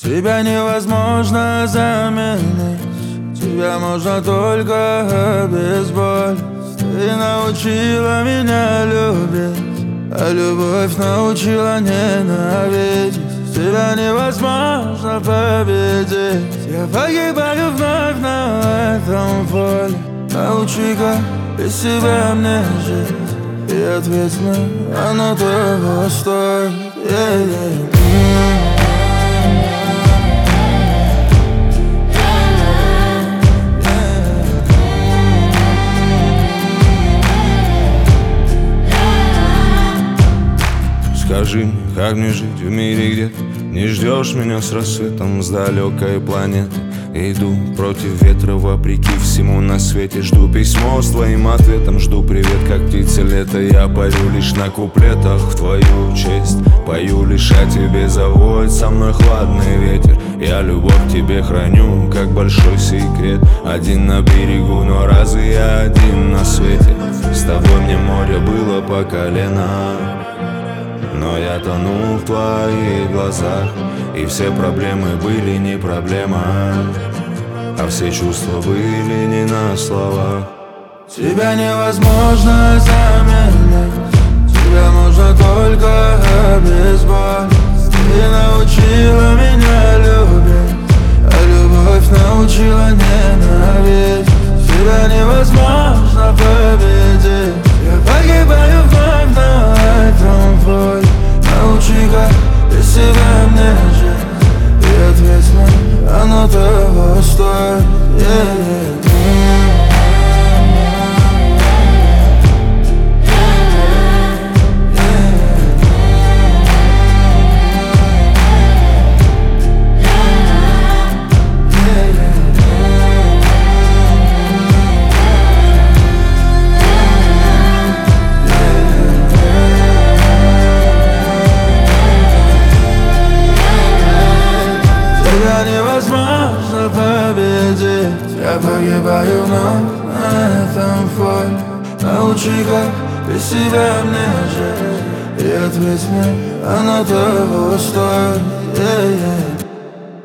Тебя невозможно заменить, тебя можно только обезболить. Ты научила меня любить, а любовь научила ненавидеть. Тебя невозможно победить, я погибаю вновь на этом поле. Научи-ка без себя мне жить и ответь мне, оно того стоит. Скажи, как мне жить в мире, где не ждешь меня с рассветом с далекой планеты? Иду против ветра, вопреки всему на свете. Жду письмо с твоим ответом, жду привет, как птица лета. Я парю лишь на куплетах в твою честь, пою лишь о тебе, заводит со мной хладный ветер. Я любовь к тебе храню, как большой секрет. Один на берегу, но разве я один на свете? С тобой мне море было по колено, но я тонул в твоих глазах, и все проблемы были не проблема, а все чувства были не на словах. Тебя невозможно заменить, тебя можно только обезболить. Ты научила меня любить, а любовь научила ненавидеть. Тебя невозможно победить, я погибаю вновь на этом поле. Научи-ка без себя мне жить и ответь мне, оно того стоит. Тебя невозможно победить, я погибаю вновь на этом поле. Научи-ка без себя мне жить и ответь мне, оно того стоит.